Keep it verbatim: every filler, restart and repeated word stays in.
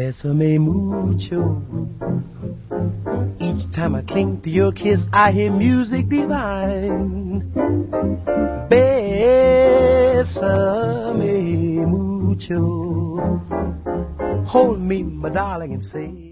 Bésame mucho. Each time I cling to your kiss, I hear music divine. Bésame mucho. Hold me, my darling, and say